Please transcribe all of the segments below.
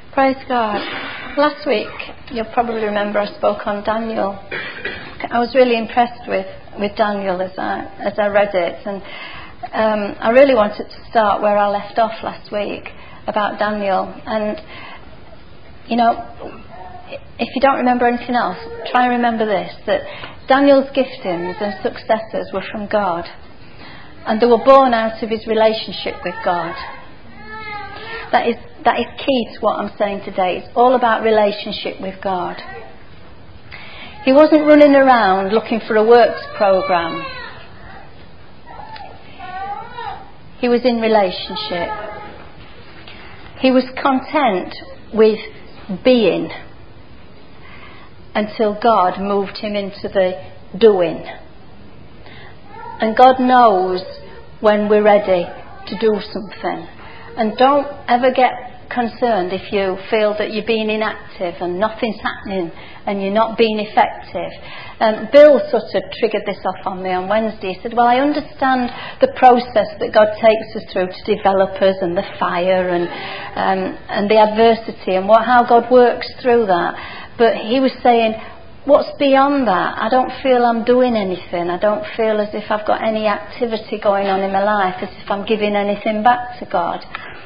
Praise God. Last week, you'll probably remember I spoke on Daniel. I was really impressed with Daniel as I read it, and I really wanted to start where I left off last week about Daniel. And you know, if you don't remember anything else, try and remember this, that Daniel's giftings and successes were from God, and they were born out of his relationship with God. That is key to what I'm saying today. It's all about relationship with God. He wasn't running around looking for a works program. He was in relationship. He was content with being until God moved him into the doing. And God knows when we're ready to do something. And don't ever get concerned if you feel that you're being inactive and nothing's happening and you're not being effective. Bill sort of triggered this off on me on Wednesday. He said, well, I understand the process that God takes us through to develop us, and the fire and the adversity and how God works through that. But he was saying, what's beyond that? I don't feel I'm doing anything. I don't feel as if I've got any activity going on in my life, as if I'm giving anything back to God.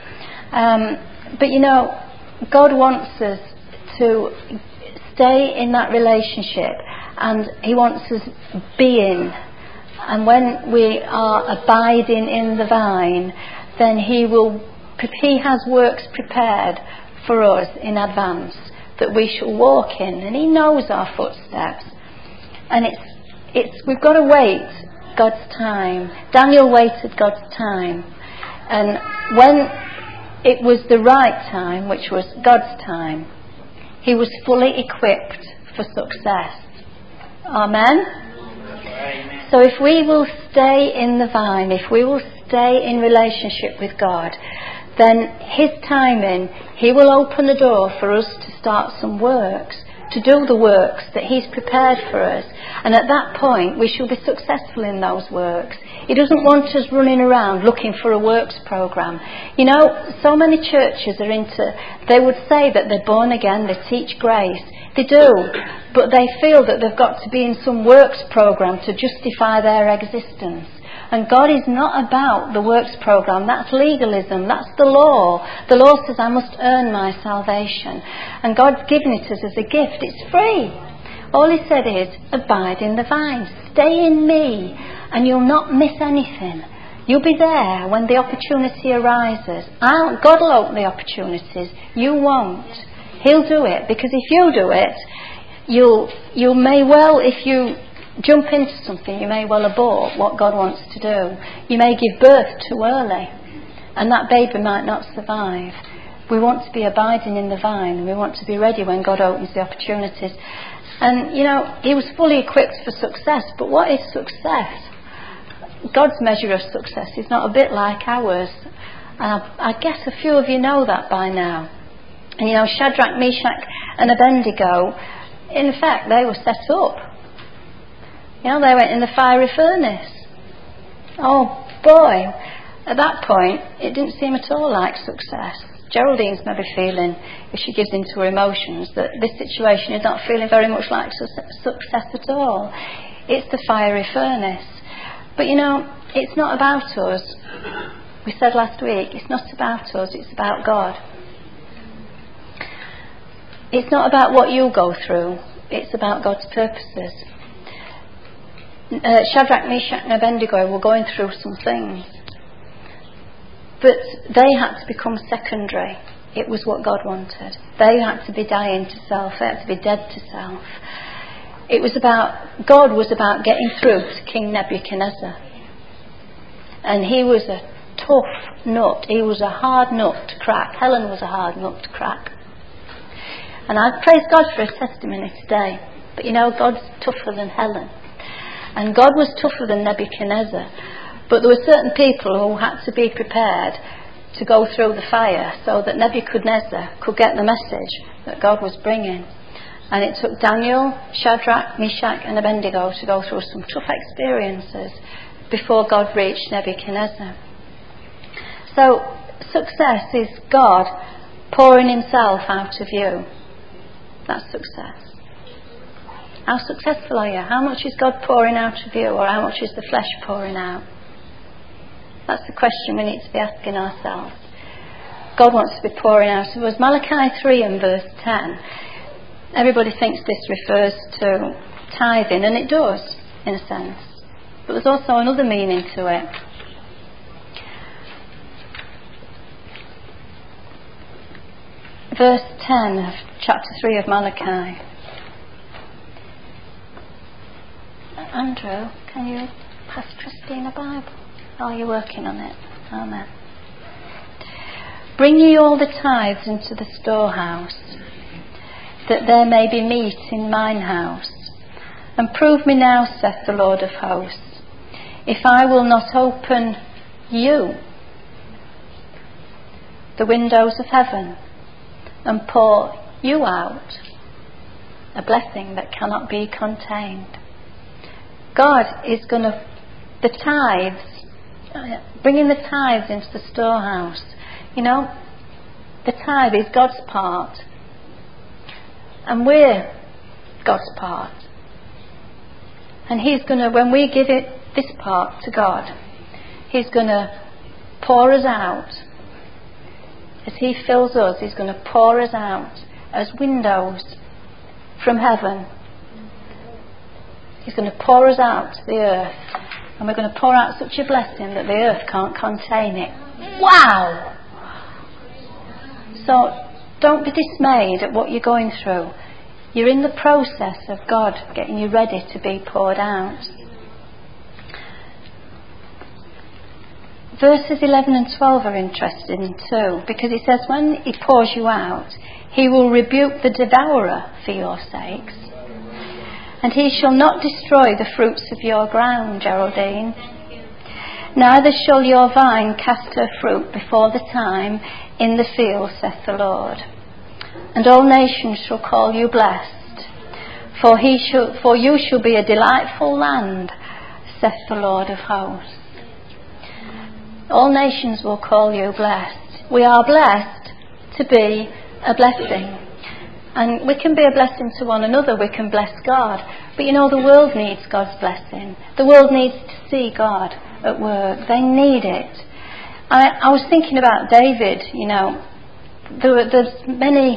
But you know, God wants us to stay in that relationship, and he wants us being. And when we are abiding in the vine, then he has works prepared for us in advance that we shall walk in, and he knows our footsteps. And we've got to wait God's time. Daniel waited God's time, and when it was the right time, which was God's time, he was fully equipped for success. Amen? Amen. So if we will stay in the vine, if we will stay in relationship with God, then his timing, he will open the door for us to start some works, to do the works that he's prepared for us. And at that point, we shall be successful in those works. He doesn't want us running around looking for a works program. You know, so many churches they would say that they're born again, they teach grace. They do, but they feel that they've got to be in some works program to justify their existence. And God is not about the works program. That's legalism. That's the law. The law says I must earn my salvation. And God's given it us as a gift. It's free. All he said is, abide in the vine. Stay in me, and you'll not miss anything. You'll be there when the opportunity arises. God will open the opportunities. You won't. He'll do it. Because if you do it, you may well, if you jump into something, you may well abort what God wants to do. You may give birth too early, and that baby might not survive. We want to be abiding in the vine, and we want to be ready when God opens the opportunities. And you know, he was fully equipped for success. But what is success? God's measure of success is not a bit like ours. I guess a few of you know that by now. And you know, Shadrach, Meshach and Abednego, in fact, they were set up. You know, they went in the fiery furnace. Oh boy, at that point, it didn't seem at all like success. Geraldine's maybe feeling, if she gives into her emotions, that this situation is not feeling very much like success at all. It's the fiery furnace. But you know, it's not about us. We said last week, it's not about us, it's about God. It's not about what you go through, it's about God's purposes. Shadrach, Meshach and Abednego were going through some things, but they had to become secondary. It was what God wanted. They had to be dying to self. They had to be dead to self. God was about getting through to King Nebuchadnezzar, and he was a tough nut. He was a hard nut to crack. Helen was a hard nut to crack, and I praise God for her testimony today. But you know, God's tougher than Helen. And God was tougher than Nebuchadnezzar. But there were certain people who had to be prepared to go through the fire so that Nebuchadnezzar could get the message that God was bringing. And it took Daniel, Shadrach, Meshach and Abednego to go through some tough experiences before God reached Nebuchadnezzar. So success is God pouring himself out of you. That's success. How successful are you? How much is God pouring out of you, or how much is the flesh pouring out? That's the question we need to be asking ourselves. God wants to be pouring out of us. Malachi 3 and verse 10. Everybody thinks this refers to tithing, and it does, in a sense. But there's also another meaning to it. Verse 10 of chapter 3 of Malachi. Andrew, can you pass Christine a Bible? Oh, you're working on it. Amen. Bring ye all the tithes into the storehouse, that there may be meat in mine house. And prove me now, saith the Lord of hosts, if I will not open you the windows of heaven and pour you out a blessing that cannot be contained. God is going to, the tithes, bringing the tithes into the storehouse. You know, the tithe is God's part, and we're God's part. And He's going to, when we give it, this part to God, He's going to pour us out. As He fills us, He's going to pour us out as windows from heaven. He's going to pour us out to the earth, and we're going to pour out such a blessing that the earth can't contain it. Wow! So don't be dismayed at what you're going through. You're in the process of God getting you ready to be poured out. Verses 11 and 12 are interesting too, because it says when He pours you out, He will rebuke the devourer for your sakes. And He shall not destroy the fruits of your ground, Geraldine. Neither shall your vine cast her fruit before the time in the field, saith the Lord. And all nations shall call you blessed, for you shall be a delightful land, saith the Lord of hosts. All nations will call you blessed. We are blessed to be a blessing. And we can be a blessing to one another, we can bless God. But you know, the world needs God's blessing. The world needs to see God at work. They need it. I was thinking about David, you know. There's many...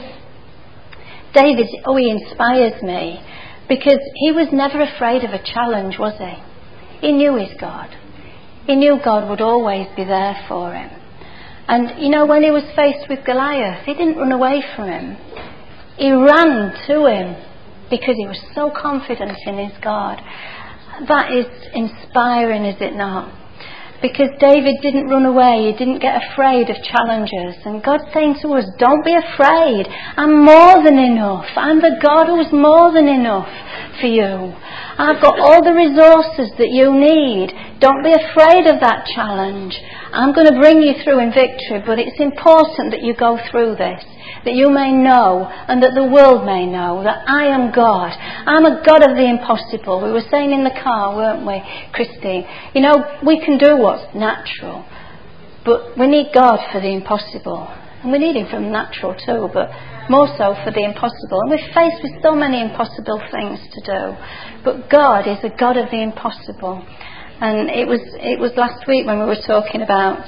David, he inspires me. Because he was never afraid of a challenge, was he? He knew his God. He knew God would always be there for him. And, you know, when he was faced with Goliath, he didn't run away from him. He ran to him because he was so confident in his God. That is inspiring, is it not? Because David didn't run away, he didn't get afraid of challenges. And God's saying to us, don't be afraid. I'm more than enough. I'm the God who's more than enough for you. I've got all the resources that you need. Don't be afraid of that challenge. I'm going to bring you through in victory, but it's important that you go through this, that you may know and that the world may know that I am God. I'm a God of the impossible. We were saying in the car, weren't we, Christine? You know, we can do what's natural, but we need God for the impossible. And we need Him from natural too, but more so for the impossible. And we're faced with so many impossible things to do. But God is a God of the impossible. And it was last week when we were talking about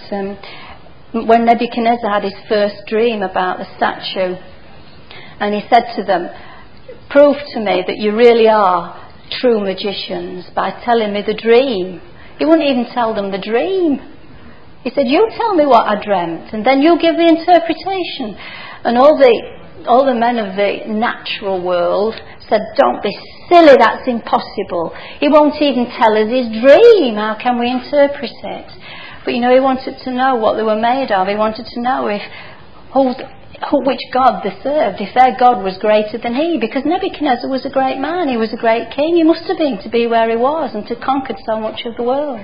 when Nebuchadnezzar had his first dream about the statue, and he said to them, prove to me that you really are true magicians by telling me the dream. He wouldn't even tell them the dream. He said, you tell me what I dreamt, and then you give the interpretation. And all the men of the natural world said, don't be silly, that's impossible. He won't even tell us his dream. How can we interpret it? But you know, he wanted to know what they were made of. He wanted to know which God they served, if their God was greater than he. Because Nebuchadnezzar was a great man, he was a great king. He must have been to be where he was and to conquer so much of the world.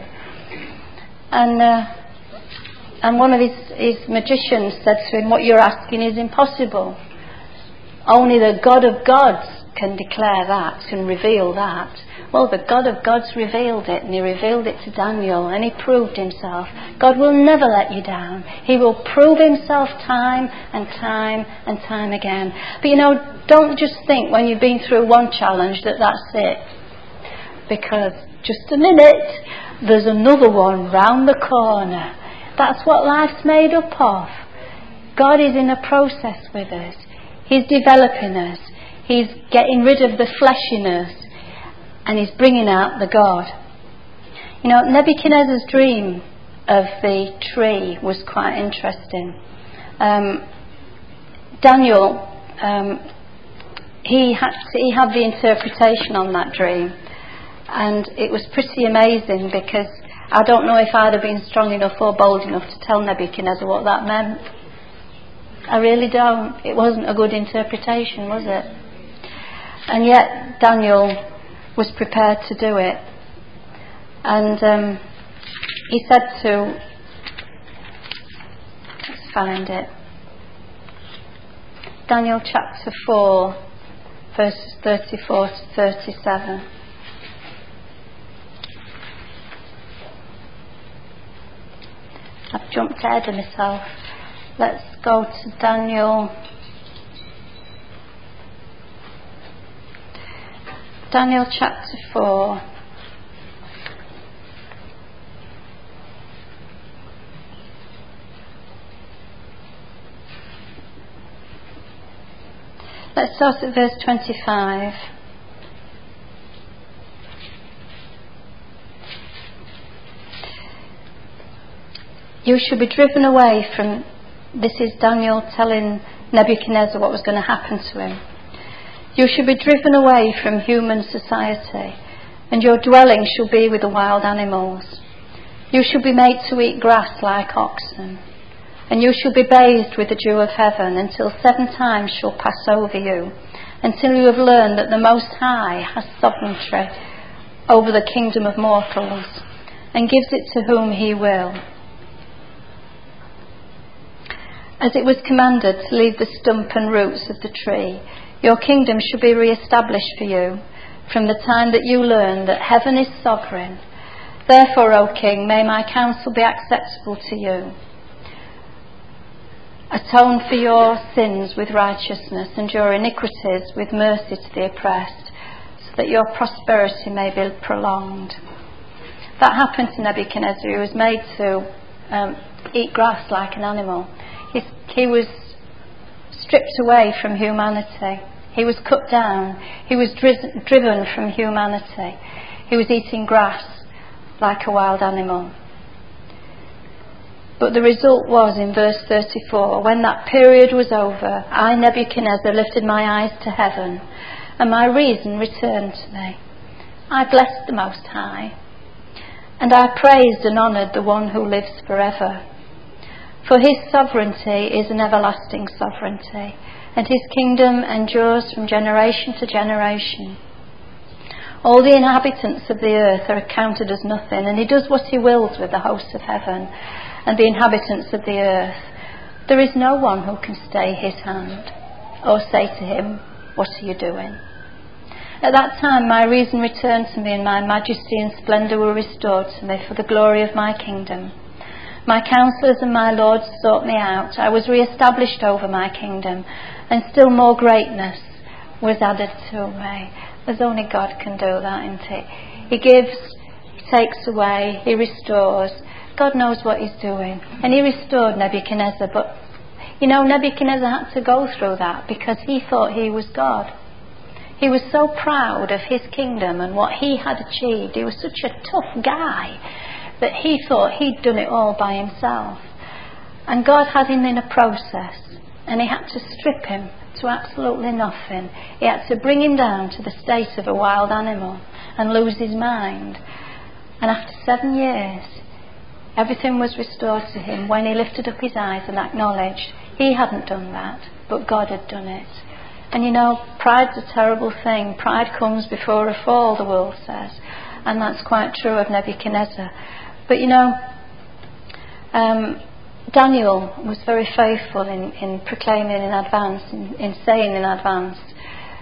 And one of his magicians said to him, what you're asking is impossible. Only the God of gods can declare that, can reveal that. Well, the God of gods revealed it, and he revealed it to Daniel, and he proved himself. God will never let you down. He will prove himself time and time and time again. But don't just think when you've been through one challenge that that's it. Because, just a minute, there's another one round the corner. That's what life's made up of. God is in a process with us. He's developing us. He's getting rid of the flesh in us. And he's bringing out the God. Nebuchadnezzar's dream of the tree was quite interesting. Daniel, he had the interpretation on that dream. And it was pretty amazing, because I don't know if I'd have been strong enough or bold enough to tell Nebuchadnezzar what that meant. I really don't. It wasn't a good interpretation, was it? And yet Daniel was prepared to do it. And he said to... Let's find it. Daniel chapter 4, verses 34 to 37. I've jumped ahead of myself. Let's go to Daniel. Daniel chapter 4. Let's start at verse 25. You shall be driven away from... This is Daniel telling Nebuchadnezzar what was going to happen to him. You shall be driven away from human society, and your dwelling shall be with the wild animals. You shall be made to eat grass like oxen, and you shall be bathed with the dew of heaven until 7 times shall pass over you, until you have learned that the Most High has sovereignty over the kingdom of mortals, and gives it to whom he will. As it was commanded to leave the stump and roots of the tree, your kingdom shall be re-established for you from the time that you learn that heaven is sovereign. Therefore, O King, may my counsel be acceptable to you. Atone for your sins with righteousness and your iniquities with mercy to the oppressed, so that your prosperity may be prolonged. That happened to Nebuchadnezzar. He was made to eat grass like an animal. He was stripped away from humanity. He was cut down. He was driven from humanity. He was eating grass like a wild animal. But the result was in verse 34, when that period was over, I, Nebuchadnezzar, lifted my eyes to heaven, and my reason returned to me. I blessed the Most High, and I praised and honoured the one who lives forever. For his sovereignty is an everlasting sovereignty, and his kingdom endures from generation to generation. All the inhabitants of the earth are accounted as nothing, and he does what he wills with the hosts of heaven and the inhabitants of the earth. There is no one who can stay his hand or say to him, what are you doing? At that time my reason returned to me, and my majesty and splendour were restored to me for the glory of my kingdom. My counsellors and my lords sought me out. I was re-established over my kingdom, and still more greatness was added to me. There's only God can do that, isn't it? He gives, he takes away, he restores. God knows what he's doing. And he restored Nebuchadnezzar, but Nebuchadnezzar had to go through that because he thought he was God. He was so proud of his kingdom and what he had achieved. He was such a tough guy that he thought he'd done it all by himself. And God had him in a process, and he had to strip him to absolutely nothing. He had to bring him down to the state of a wild animal and lose his mind. And after 7 years, everything was restored to him when he lifted up his eyes and acknowledged he hadn't done that, but God had done it. And pride's a terrible thing. Pride comes before a fall, the world says. And that's quite true of Nebuchadnezzar. But Daniel was very faithful in proclaiming in advance, in saying in advance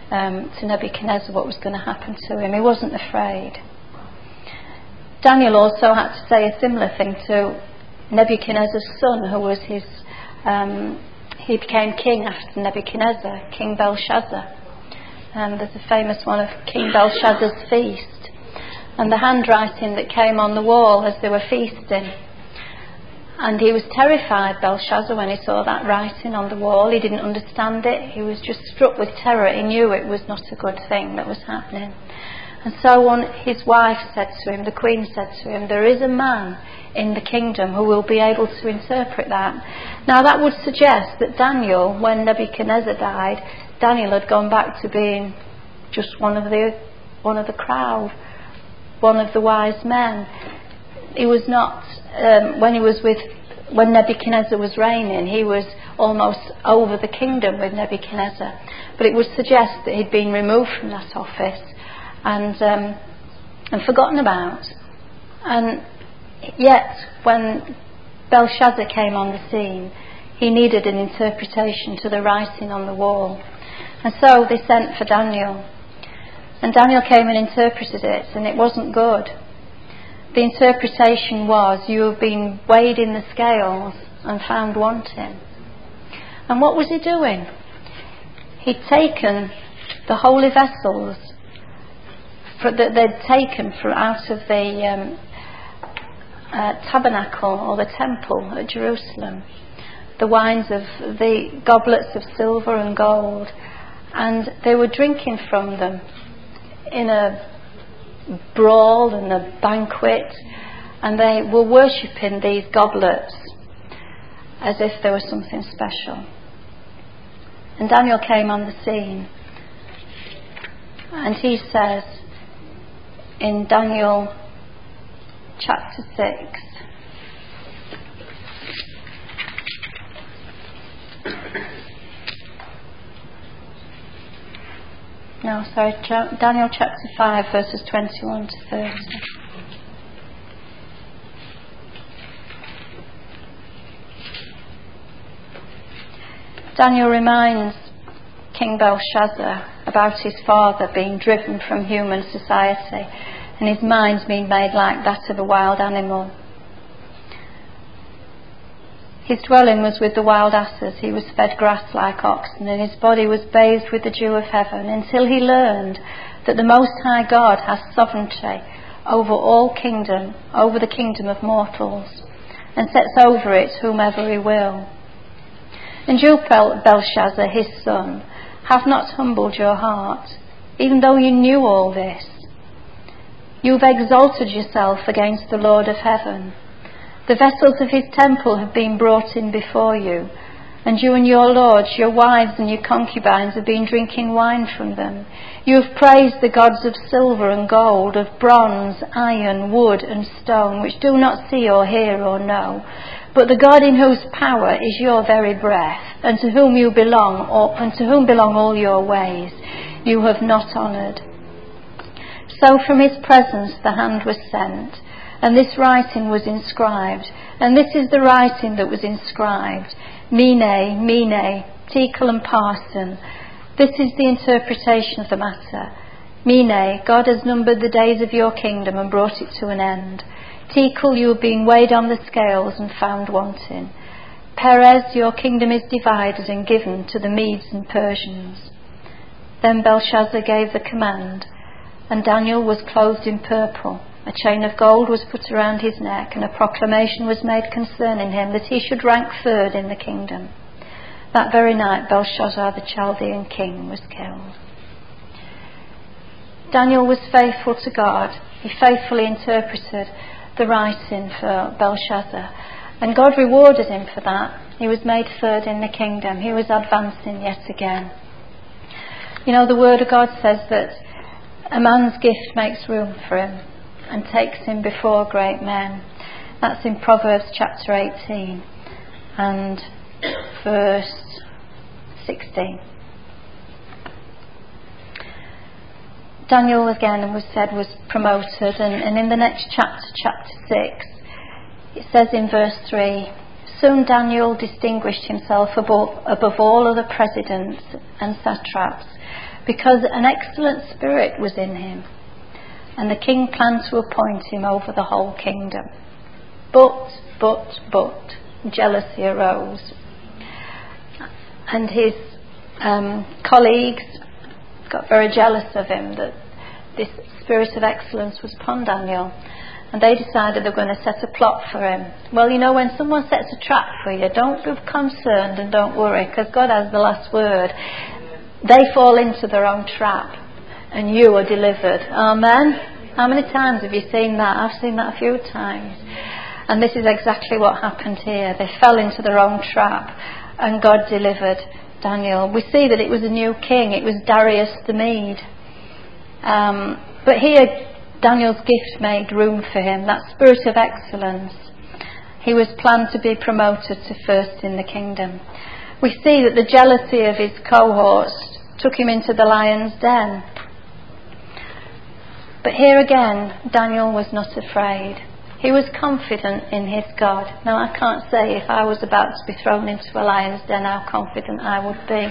to Nebuchadnezzar what was going to happen to him. He wasn't afraid. Daniel also had to say a similar thing to Nebuchadnezzar's son, who was his... he became king after Nebuchadnezzar, King Belshazzar. There's a famous one of King Belshazzar's feast, and the handwriting that came on the wall as they were feasting. And he was terrified, Belshazzar, when he saw that writing on the wall. He didn't understand it. He was just struck with terror. He knew it was not a good thing that was happening. And so his wife said to him, the queen said to him, there is a man in the kingdom who will be able to interpret that. Now that would suggest that Daniel, when Nebuchadnezzar died, Daniel had gone back to being just one of the crowd, one of the wise men. He was not, when Nebuchadnezzar was reigning, he was almost over the kingdom with Nebuchadnezzar. But it would suggest that he'd been removed from that office and forgotten about. And yet, when Belshazzar came on the scene, he needed an interpretation to the writing on the wall. And so they sent for Daniel. And Daniel came and interpreted it, and it wasn't good. The interpretation was, you have been weighed in the scales and found wanting. And what was he doing? He'd taken the holy vessels that they'd taken from out of the tabernacle or the temple at Jerusalem, the wines of the goblets of silver and gold, and they were drinking from them in a brawl and a banquet, and they were worshipping these goblets as if they were something special. And Daniel came on the scene, and he says in Daniel chapter 6, Daniel chapter 5 verses 21 to 30. Daniel reminds King Belshazzar about his father being driven from human society and his mind being made like that of a wild animal. His dwelling was with the wild asses, he was fed grass like oxen, and his body was bathed with the dew of heaven, until he learned that the Most High God has sovereignty over all kingdom, over the kingdom of mortals, and sets over it whomever he will. And you, Belshazzar, his son, have not humbled your heart, even though you knew all this. You have exalted yourself against the Lord of heaven. The vessels of his temple have been brought in before you, and you and your lords, your wives and your concubines have been drinking wine from them. You have praised the gods of silver and gold, of bronze, iron, wood and stone, which do not see or hear or know, but the God in whose power is your very breath, and to whom you belong, and to whom belong all your ways, you have not honoured. So from his presence the hand was sent, and this writing was inscribed, and this is the writing that was inscribed: Mene, Mene, Tekel and Parsin. This is the interpretation of the matter. Mene, God has numbered the days of your kingdom and brought it to an end. Tekel, you have been weighed on the scales and found wanting. Perez, your kingdom is divided and given to the Medes and Persians. Then Belshazzar gave the command, and Daniel was clothed in purple. A chain of gold was put around his neck, and a proclamation was made concerning him that he should rank third in the kingdom. That very night Belshazzar the Chaldean king was killed. Daniel was faithful to God. He faithfully interpreted the writing for Belshazzar, and God rewarded him for that. He was made third in the kingdom. He was advancing yet again. You know, the word of God says that a man's gift makes room for him and takes him before great men. That's in Proverbs chapter 18 and verse 16. Daniel again was promoted, and in the next chapter 6, it says in verse 3, soon Daniel distinguished himself above all other presidents and satraps, because an excellent spirit was in him, and the king planned to appoint him over the whole kingdom. But, jealousy arose. And his colleagues got very jealous of him, that this spirit of excellence was upon Daniel. And they decided they were going to set a plot for him. Well, you know, when someone sets a trap for you, don't be concerned and don't worry, because God has the last word. They fall into their own trap and you are delivered. Amen? How many times have you seen that? I've seen that a few times. And this is exactly what happened here. They fell into their own trap and God delivered Daniel. We see that it was a new king. It was Darius the Mede. But here Daniel's gift made room for him, that spirit of excellence. He was planned to be promoted to first in the kingdom. We see that the jealousy of his cohorts took him into the lion's den. But here again, Daniel was not afraid. He was confident in his God. Now, I can't say if I was about to be thrown into a lion's den how confident I would be.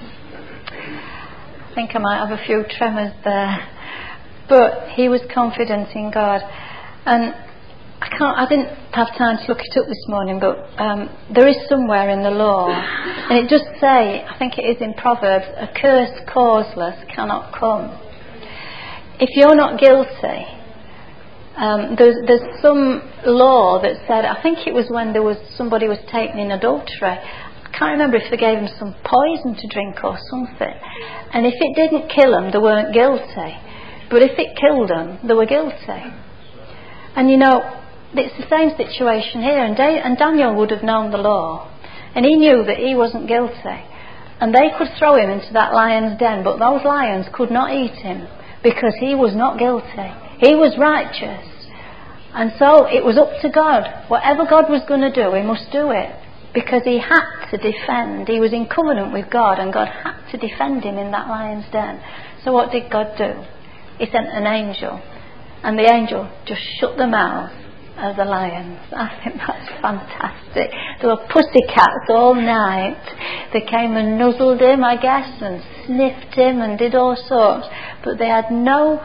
I think I might have a few tremors there. But he was confident in God. And I didn't have time to look it up this morning, but there is somewhere in the law, and it does say, I think it is in Proverbs, a curse causeless cannot come. If you're not guilty, there's some law that said, I think it was when somebody was taken in adultery, I can't remember if they gave them some poison to drink or something, and if it didn't kill them, they weren't guilty. But if it killed them, they were guilty. And you know, it's the same situation here. And Daniel would have known the law. And he knew that he wasn't guilty. And they could throw him into that lion's den. But those lions could not eat him because he was not guilty. He was righteous. And so it was up to God. Whatever God was going to do, he must do it. Because he had to defend. He was in covenant with God. And God had to defend him in that lion's den. So what did God do? He sent an angel, and the angel just shut the mouth of the lions. I think that's fantastic. There were pussycats all night. They came and nuzzled him, I guess, and sniffed him and did all sorts. But they had no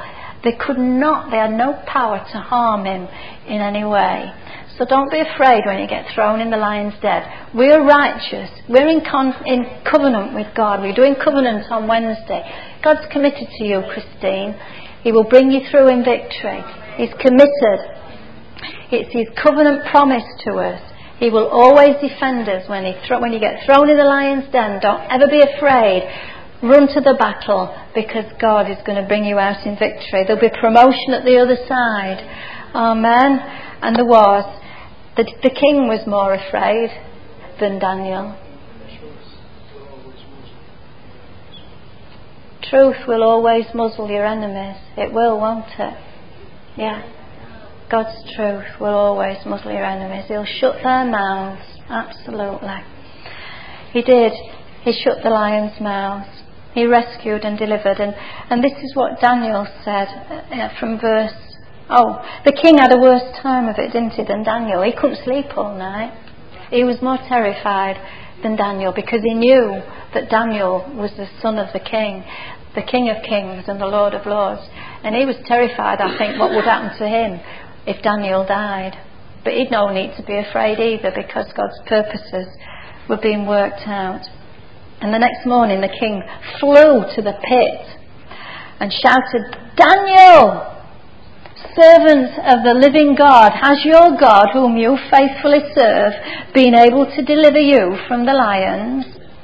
power to harm him in any way. So don't be afraid when you get thrown in the lion's den. We're righteous. We're in covenant with God. We're doing covenant on Wednesday. God's committed to you, Christine. He will bring you through in victory. He's committed. It's his covenant promise to us. He will always defend us when you get thrown in the lion's den. Don't ever be afraid. Run to the battle, because God is going to bring you out in victory. There'll be promotion at the other side. Amen. And there was. The king was more afraid than Daniel. Truth will always muzzle your enemies. It will, won't it? Yeah. God's truth will always muzzle your enemies. He'll shut their mouths. Absolutely. He did. He shut the lions' mouths. He rescued and delivered. And this is what Daniel said from verse... Oh, the king had a worse time of it, didn't he, than Daniel? He couldn't sleep all night. He was more terrified than Daniel, because he knew that Daniel was the son of the King of Kings and the Lord of Lords. And he was terrified, I think, what would happen to him if Daniel died. But he'd no need to be afraid either, because God's purposes were being worked out. And the next morning the king flew to the pit and shouted, "Daniel, servant of the living God, has your God, whom you faithfully serve, been able to deliver you from the lions?"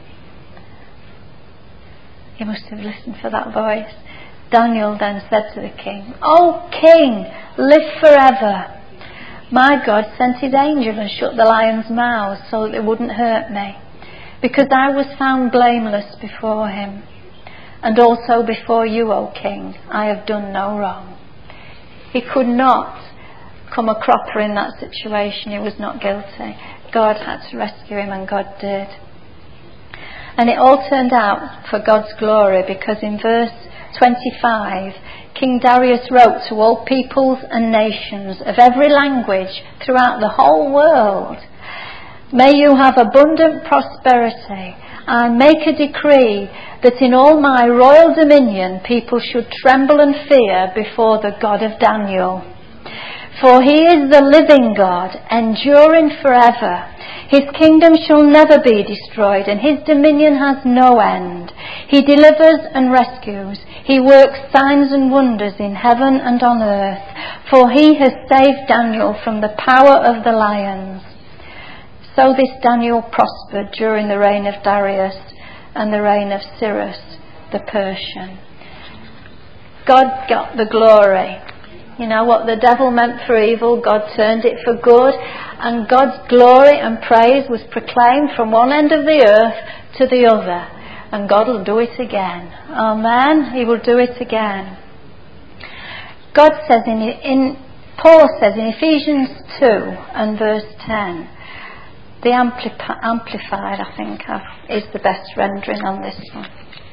He must have listened for that voice. Daniel then said to the king, "O king, live forever. My God sent his angel and shut the lions' mouths so that they wouldn't hurt me, because I was found blameless before him. And also before you, O king, I have done no wrong." He could not come a cropper in that situation. He was not guilty. God had to rescue him, and God did. And it all turned out for God's glory, because in verse 25, King Darius wrote to all peoples and nations of every language throughout the whole world, "May you have abundant prosperity I make a decree that in all my royal dominion people should tremble and fear before the God of Daniel. For he is the living God, enduring forever. His kingdom shall never be destroyed, and his dominion has no end. He delivers and rescues. He works signs and wonders in heaven and on earth. For he has saved Daniel from the power of the lions. So this Daniel prospered during the reign of Darius and the reign of Cyrus the Persian. God got the glory. You know what the devil meant for evil, God turned it for good, and God's glory and praise was proclaimed from one end of the earth to the other, and God will do it again. Amen. He will do it again. God says Paul says in Ephesians 2 and verse 10, the Amplified, I think, is the best rendering on this one.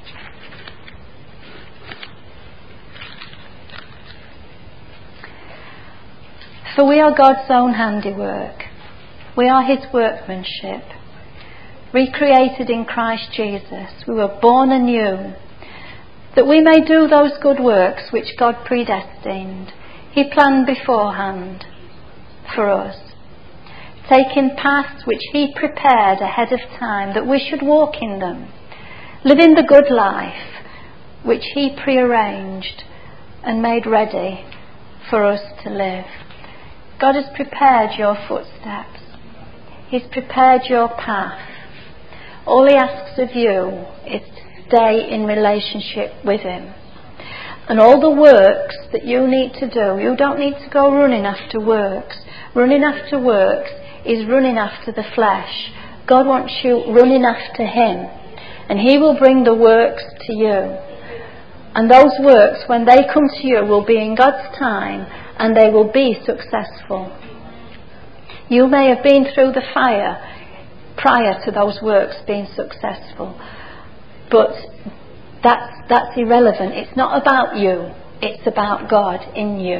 For we are God's own handiwork. We are his workmanship, recreated in Christ Jesus. We were born anew, that we may do those good works which God predestined. He planned beforehand for us, taking paths which he prepared ahead of time, that we should walk in them, living the good life which he prearranged and made ready for us to live. God has prepared your footsteps. He's prepared your path. All he asks of you is to stay in relationship with him. And all the works that you need to do, you don't need to go running after works. Running after works is running after the flesh. God wants you running after him. And he will bring the works to you. And those works, when they come to you, will be in God's time, and they will be successful. You may have been through the fire prior to those works being successful, but that's irrelevant. It's not about you, it's about God in you.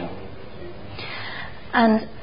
And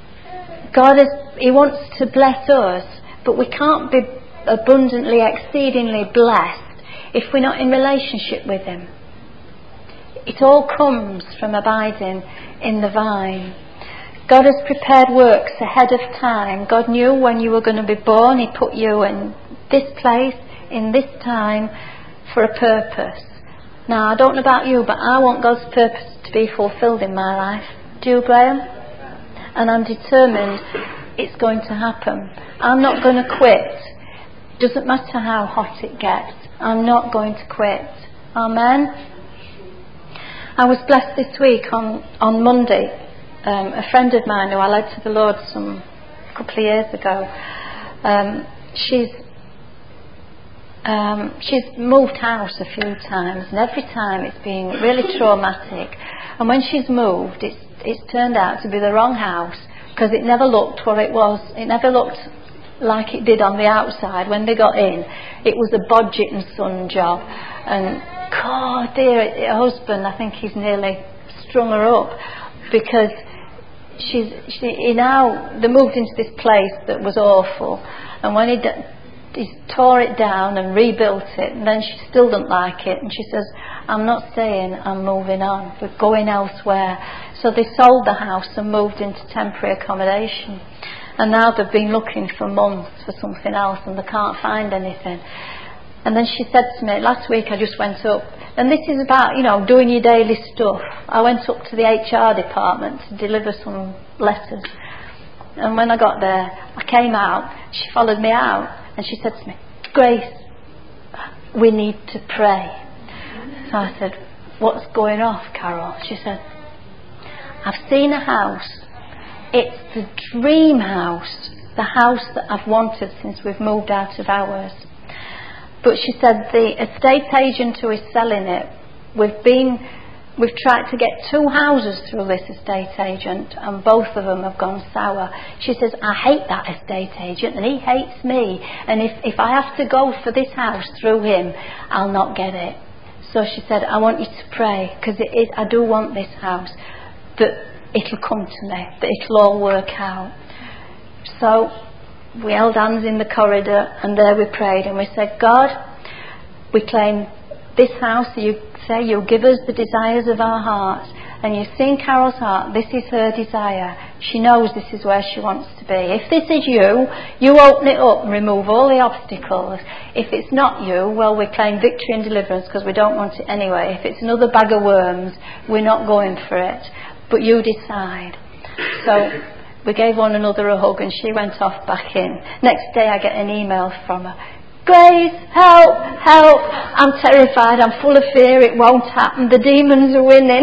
he wants to bless us, but we can't be abundantly, exceedingly blessed if we're not in relationship with him. It all comes from abiding in the vine. God has prepared works ahead of time. God knew when you were going to be born. He put you in this place, in this time, for a purpose. Now, I don't know about you, but I want God's purpose to be fulfilled in my life. Do you, Graham? And I'm determined it's going to happen. I'm not going to quit. Doesn't matter how hot it gets. I'm not going to quit. Amen? I was blessed this week on Monday. A friend of mine who I led to the Lord a couple of years ago, she's moved house a few times, and every time it's been really traumatic. And when she's moved, it's turned out to be the wrong house, because it never looked what it was. It never looked like it did on the outside. When they got in, it was a Bodgett and Son job, and God, dear, her husband, I think he's nearly strung her up, because they moved into this place that was awful, and when he tore it down and rebuilt it, and then she still didn't like it, and she says, I'm not saying I'm moving on, we're going elsewhere. So they sold the house and moved into temporary accommodation, and now they've been looking for months for something else, and they can't find anything. And then she said to me, last week I just went up, and this is about, doing your daily stuff. I went up to the HR department to deliver some letters. And when I got there, I came out, she followed me out, and she said to me, Grace, we need to pray. So I said, what's going off, Carol? She said, I've seen a house. It's the dream house, the house that I've wanted since we've moved out of ours. But she said the estate agent who is selling it, we've tried to get 2 houses through this estate agent, and both of them have gone sour. She says, I hate that estate agent and he hates me, and if I have to go for this house through him, I'll not get it. So she said, I want you to pray, because I do want this house, that it'll come to me, that it'll all work out. So we held hands in the corridor, and there we prayed, and we said, God, we claim this house. You say you'll give us the desires of our hearts, and you've seen Carol's heart. This is her desire. She knows this is where she wants to be. If this is you, you open it up and remove all the obstacles. If it's not you, well, we claim victory and deliverance because we don't want it anyway. If it's another bag of worms, we're not going for it. But you decide. So we gave one another a hug, and she went off back in. Next day I get an email from her. Grace, help, help. I'm terrified. I'm full of fear. It won't happen. The demons are winning.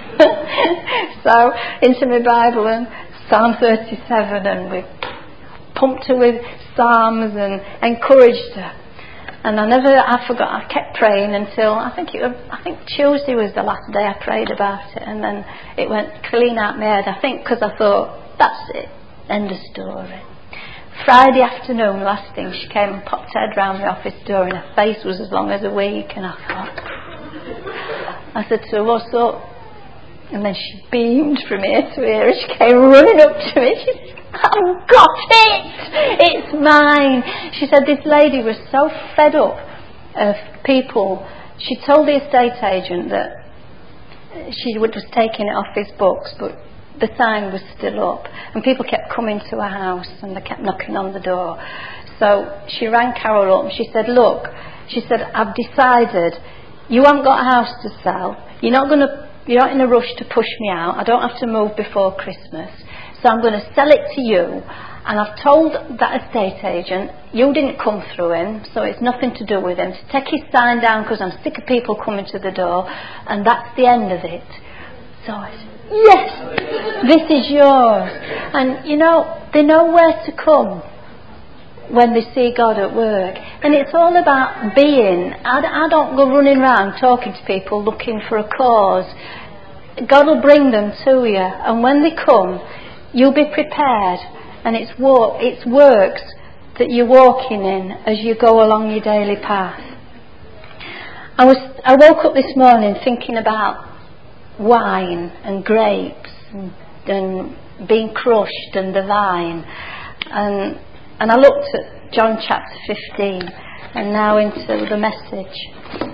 So into my Bible and Psalm 37, and we pumped her with Psalms and encouraged her. And I forgot. I kept praying until I think Tuesday was the last day I prayed about it, and then it went clean out my head. I think because I thought, that's it, end of story. Friday afternoon, last thing, she came and popped her head round the office door, and her face was as long as a week, and I said to her, what's up? And then she beamed from ear to ear, and she came running up to me. She said, I've got it! It's mine! She said this lady was so fed up of people. She told the estate agent that she was taking it off his books, but the sign was still up, and people kept coming to her house, and they kept knocking on the door. So she rang Carol up, and she said, look, I've decided you haven't got a house to sell. You're not in a rush to push me out. I don't have to move before Christmas. So I'm going to sell it to you. And I've told that estate agent, you didn't come through him, so it's nothing to do with him, to take his sign down because I'm sick of people coming to the door, and that's the end of it. So I said, yes, this is yours. And they know where to come when they see God at work. And it's all about being. I don't go running around talking to people looking for a cause. God will bring them to you, and when they come, you'll be prepared, and it's works that you're walking in as you go along your daily path. I woke up this morning thinking about wine and grapes and being crushed and the vine, and I looked at John chapter 15 and now into the Message.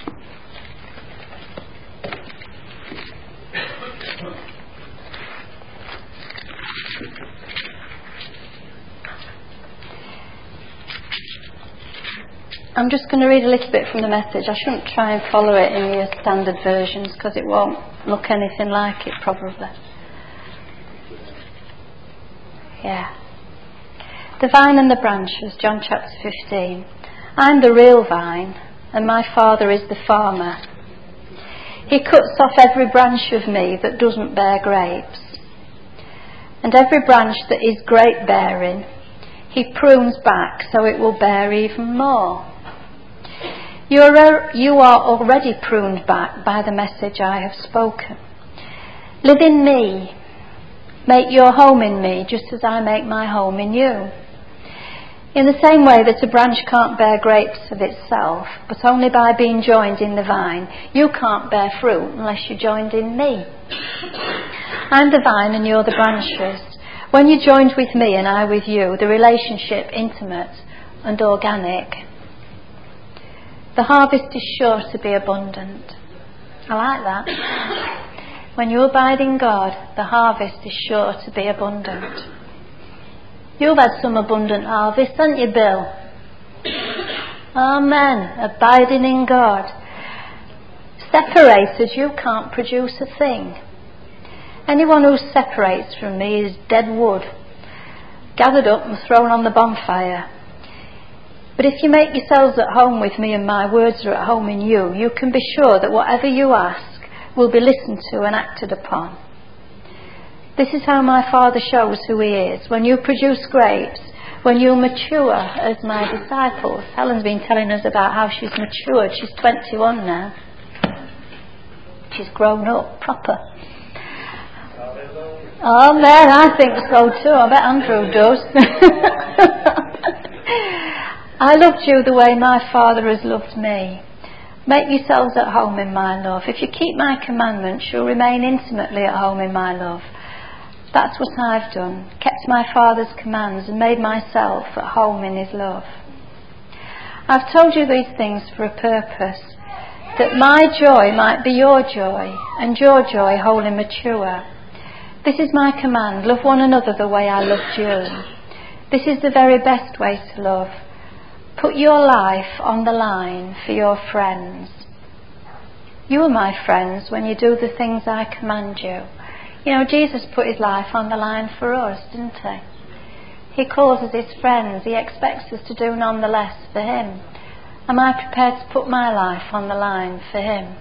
I'm just going to read a little bit from the Message. I shouldn't try and follow it in your standard versions because it won't look anything like it probably. Yeah. The vine and the branches, John chapter 15. I'm the real vine, and my Father is the farmer. He cuts off every branch of me that doesn't bear grapes, and every branch that is grape bearing, he prunes back so it will bear even more. You are already pruned back by the message I have spoken. Live in me. Make your home in me, just as I make my home in you. In the same way that a branch can't bear grapes of itself, but only by being joined in the vine, you can't bear fruit unless you're joined in me. I'm the vine and you're the branches. When you're joined with me and I with you, the relationship intimate and organic. The harvest is sure to be abundant. I like that. When you abide in God, the harvest is sure to be abundant. You've had some abundant harvest, haven't you, Bill? Amen. Abiding in God. Separated, you can't produce a thing. Anyone who separates from me is dead wood, gathered up and thrown on the bonfire. But if you make yourselves at home with me and my words are at home in you, you can be sure that whatever you ask will be listened to and acted upon. This is how my Father shows who he is. When you produce grapes, when you mature as my disciples. Helen's been telling us about how she's matured. She's 21 now. She's grown up proper. Oh man, I think so too. I bet Andrew does. I loved you the way my Father has loved me. Make yourselves at home in my love. If you keep my commandments, you'll remain intimately at home in my love. That's what I've done, kept my Father's commands and made myself at home in his love. I've told you these things for a purpose, that my joy might be your joy, and your joy whole and mature. This is my command, love one another the way I loved you. This is the very best way to love. Put your life on the line for your friends. You are my friends when you do the things I command you. You know, Jesus put his life on the line for us, didn't he? He calls us his friends. He expects us to do none the less for him. Am I prepared to put my life on the line for him?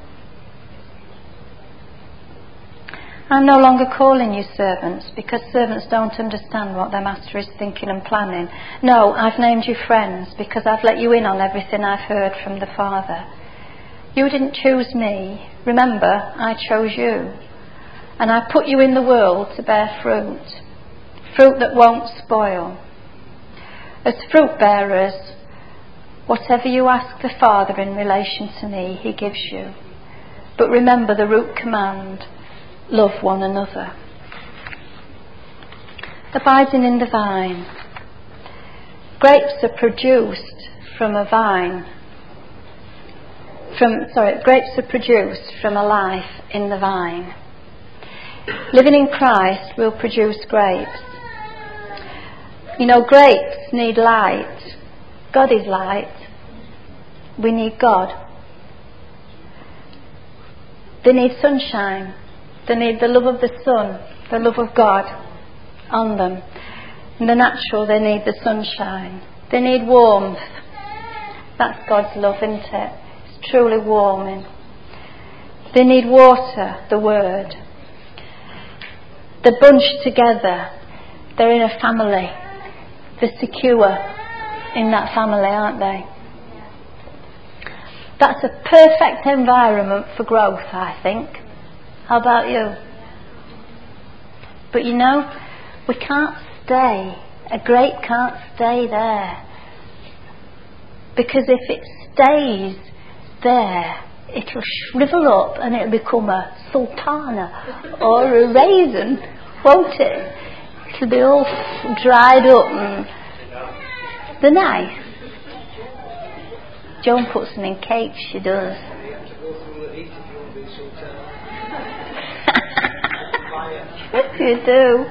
I'm no longer calling you servants, because servants don't understand what their master is thinking and planning. No, I've named you friends, because I've let you in on everything I've heard from the Father. You didn't choose me. Remember, I chose you. And I put you in the world to bear fruit. Fruit that won't spoil. As fruit bearers, whatever you ask the Father in relation to me, he gives you. But remember the root command, love one another. Abiding in the vine. Grapes are produced from a vine. Grapes are produced from a life in the vine. Living in Christ will produce grapes. You know, grapes need light. God is light. We need God. They need sunshine. They need the love of the sun, the love of God on them. In the natural, they need the sunshine. They need warmth. That's God's love, isn't it? It's truly warming. They need water, the Word. They're bunched together. They're in a family. They're secure in that family, aren't they? That's a perfect environment for growth, I think. How about you? But you know, we can't stay. A grape can't stay there. Because if it stays there, it'll shrivel up and it'll become a sultana or a raisin, won't it? It'll be all dried up and they're nice. Joan puts them in cakes, she does. You do.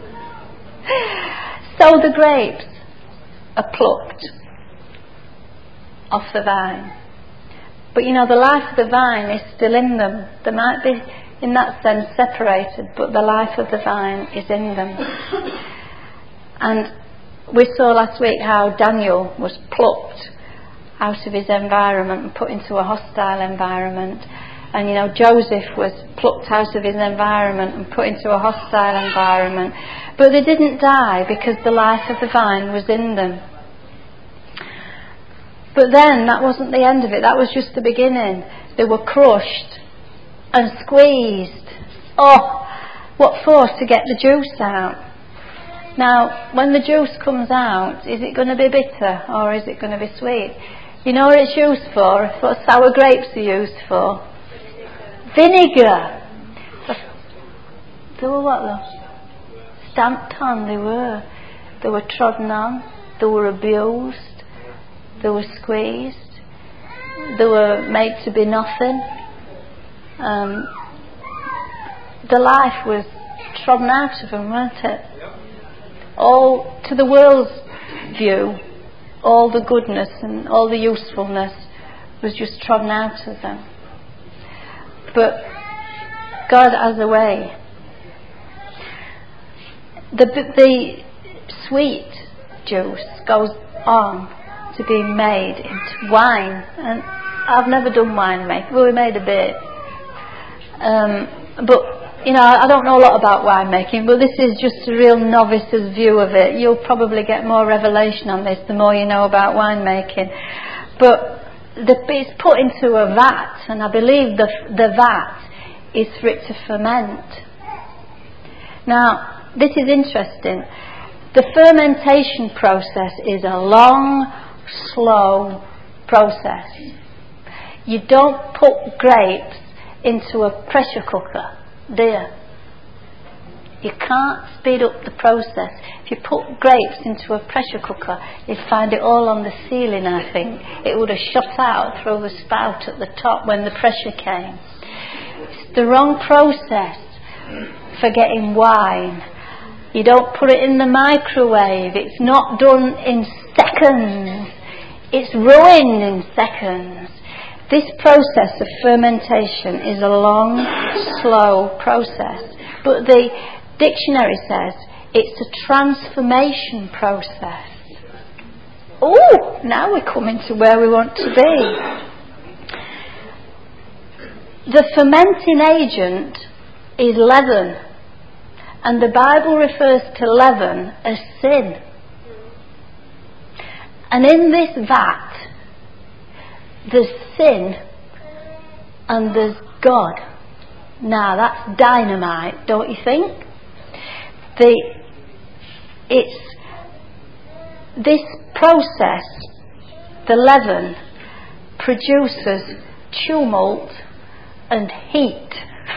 So the grapes are plucked off the vine. But you know, the life of the vine is still in them. They might be, in that sense, separated, but the life of the vine is in them. And we saw last week how Daniel was plucked out of his environment and put into a hostile environment. And you know, Joseph was plucked out of his environment and put into a hostile environment. But they didn't die because the life of the vine was in them. But then that wasn't the end of it. That was just the beginning. They were crushed and squeezed. Oh, what for? To get the juice out. Now, when the juice comes out, is it going to be bitter or is it going to be sweet? You know what it's used for? What sour grapes are used for? Vinegar. They were what though? Stamped on, they were. They were trodden on. They were abused. They were squeezed. They were made to be nothing. The life was trodden out of them, weren't it? All, to the world's view, all the goodness and all the usefulness was just trodden out of them. But God has a way. The sweet juice goes on to being made into wine. And I've never done wine making. Well, we made a bit. But you know, I don't know a lot about winemaking, but this is just a real novice's view of it. You'll probably get more revelation on this the more you know about winemaking. But it's put into a vat, and I believe the vat is for it to ferment. Now, this is interesting. The fermentation process is a long, slow process. You don't put grapes into a pressure cooker, do you? You can't speed up the process. If you put grapes into a pressure cooker, you'd find it all on the ceiling, I think. It would have shot out through the spout at the top when the pressure came. It's the wrong process for getting wine. You don't put it in the microwave. It's not done in seconds. It's ruined in seconds. This process of fermentation is a long, slow process. But the dictionary says it's a transformation process. Oh, now we're coming to where we want to be. The fermenting agent is leaven. And the Bible refers to leaven as sin. And in this vat, there's sin and there's God. Now that's dynamite, don't you think? It's this process, the leaven, produces tumult and heat.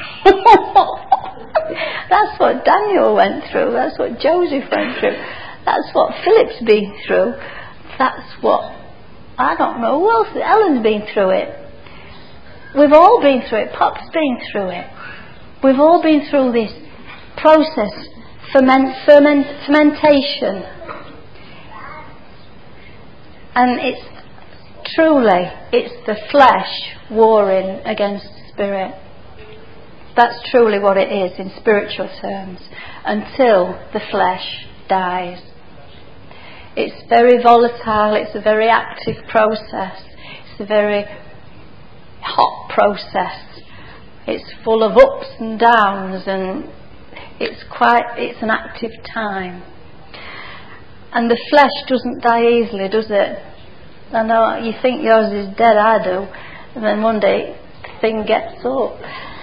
That's what Daniel went through. That's what Joseph went through. That's what Philip's been through. That's what, I don't know who else, Ellen's been through it. We've all been through it. Pop's been through it. We've all been through this process, fermentation. And it's the flesh warring against the spirit. That's truly what it is in spiritual terms, until the flesh dies. It's very volatile, it's a very active process, it's a very hot process. It's full of ups and downs, and it's an active time. And the flesh doesn't die easily, does it? I know you think yours is dead, I do, and then one day the thing gets up.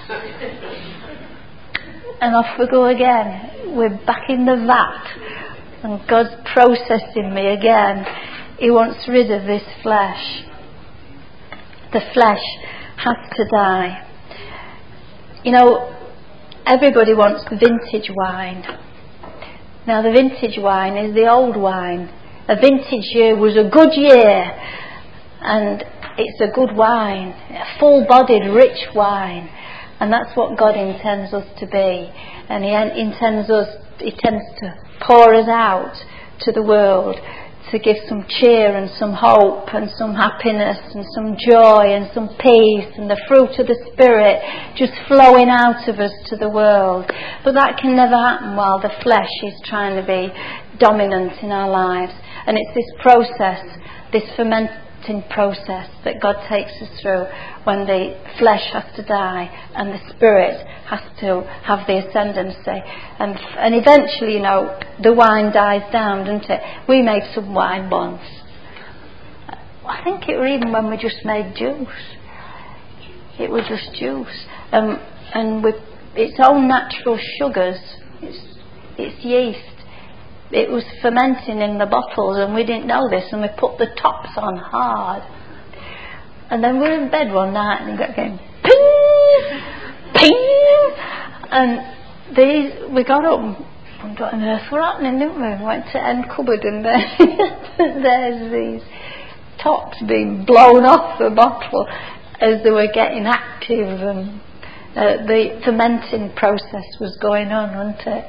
And off we go again. We're back in the vat, and God's processing me again. He wants rid of this flesh. The flesh has to die. You know, everybody wants vintage wine. Now the vintage wine is the old wine. A vintage year was a good year, and it's a good wine, a full-bodied, rich wine. And that's what God intends us to be. And He intends to pour us out to the world, to give some cheer and some hope and some happiness and some joy and some peace and the fruit of the Spirit just flowing out of us to the world. But that can never happen while the flesh is trying to be dominant in our lives. And it's this process, this fermenting process that God takes us through when the flesh has to die and the Spirit has to have the ascendancy. And eventually, you know, the wine dies down, doesn't it? We made some wine once. I think it was even when we just made juice. It was just juice. And with its own natural sugars, it's yeast. It was fermenting in the bottles, and we didn't know this, and we put the tops on hard. And then we were in bed one night, and it got going ping, ping, and we got up and what on earth were happening, didn't we? We went to end cupboard, and there's these tops being blown off the bottle as they were getting active, and the fermenting process was going on, wasn't it?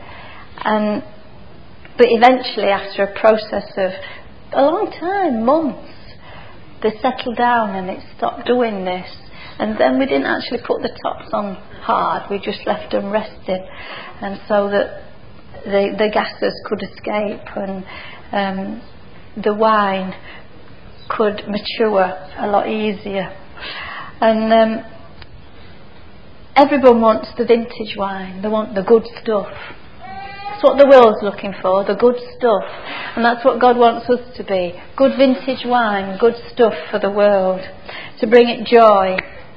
But eventually, after a process of a long time, months, they settled down and it stopped doing this. And then we didn't actually put the tops on hard, we just left them resting, and so that the gases could escape and the wine could mature a lot easier. And everyone wants the vintage wine, they want the good stuff. That's what the world's looking for, the good stuff. And that's what God wants us to be. Good vintage wine, good stuff for the world, to bring it joy.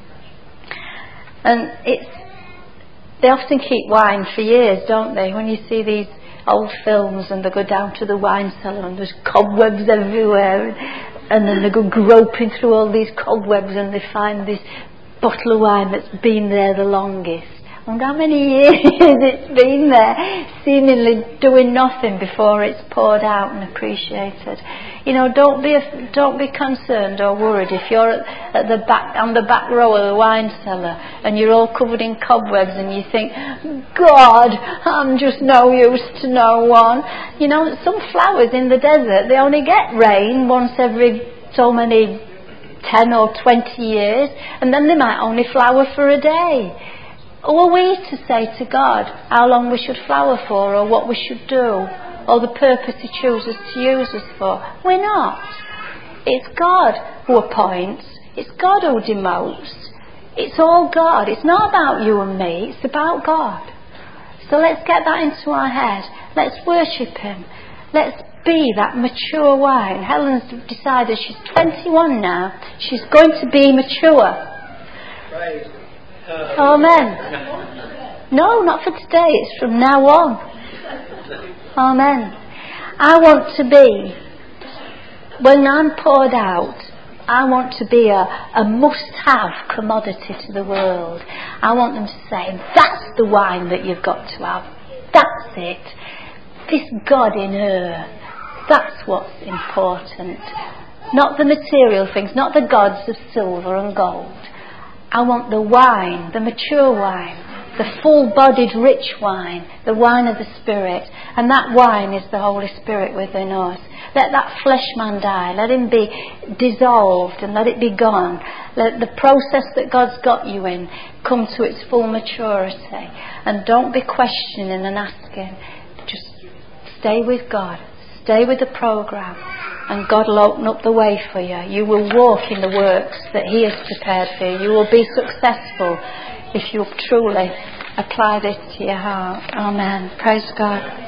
And they often keep wine for years, don't they? When you see these old films and they go down to the wine cellar and there's cobwebs everywhere, and then they go groping through all these cobwebs and they find this bottle of wine that's been there the longest. And how many years it's been there, seemingly doing nothing before it's poured out and appreciated. You know, don't be concerned or worried if you're at the back, on the back row of the wine cellar, and you're all covered in cobwebs, and you think, God, I'm just no use to no one. You know, some flowers in the desert, they only get rain once every so many 10 or 20 years, and then they might only flower for a day. Who are we to say to God how long we should flower for, or what we should do, or the purpose He chooses to use us for? We're not. It's God who appoints. It's God who demotes. It's all God. It's not about you and me. It's about God. So let's get that into our head. Let's worship Him. Let's be that mature wine. Helen's decided she's 21 now. She's going to be mature. Right. Amen. No, not for today. It's from now on. Amen. I want to be, when I'm poured out, I want to be a must-have commodity to the world. I want them to say, that's the wine that you've got to have. That's it. This God in her. That's what's important. Not the material things, not the gods of silver and gold. I want the wine, the mature wine, the full-bodied rich wine, the wine of the Spirit. And that wine is the Holy Spirit within us. Let that flesh man die. Let him be dissolved and let it be gone. Let the process that God's got you in come to its full maturity. And don't be questioning and asking. Just stay with God. Stay with the program. And God will open up the way for you. You will walk in the works that He has prepared for you. You will be successful if you truly apply this to your heart. Amen. Praise God.